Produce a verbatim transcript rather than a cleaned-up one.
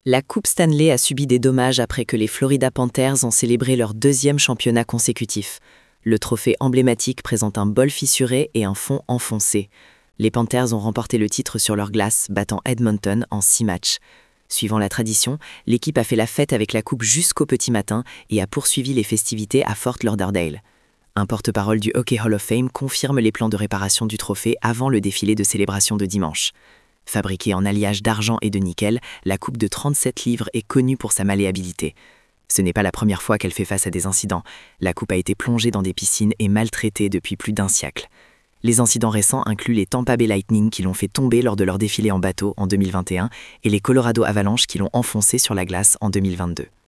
La Coupe Stanley a subi des dommages après que les Florida Panthers ont célébré leur deuxième championnat consécutif. Le trophée emblématique présente un bol fissuré et un fond enfoncé. Les Panthers ont remporté le titre sur leur glace, battant Edmonton en six matchs. Suivant la tradition, l'équipe a fait la fête avec la coupe jusqu'au petit matin et a poursuivi les festivités à Fort Lauderdale. Un porte-parole du Hockey Hall of Fame confirme les plans de réparation du trophée avant le défilé de célébration de dimanche. Fabriquée en alliage d'argent et de nickel, la coupe de trente-sept livres est connue pour sa malléabilité. Ce n'est pas la première fois qu'elle fait face à des incidents. La coupe a été plongée dans des piscines et maltraitée depuis plus d'un siècle. Les incidents récents incluent les Tampa Bay Lightning qui l'ont fait tomber lors de leur défilé en bateau en deux mille vingt et un et les Colorado Avalanche qui l'ont enfoncée sur la glace en deux mille vingt-deux.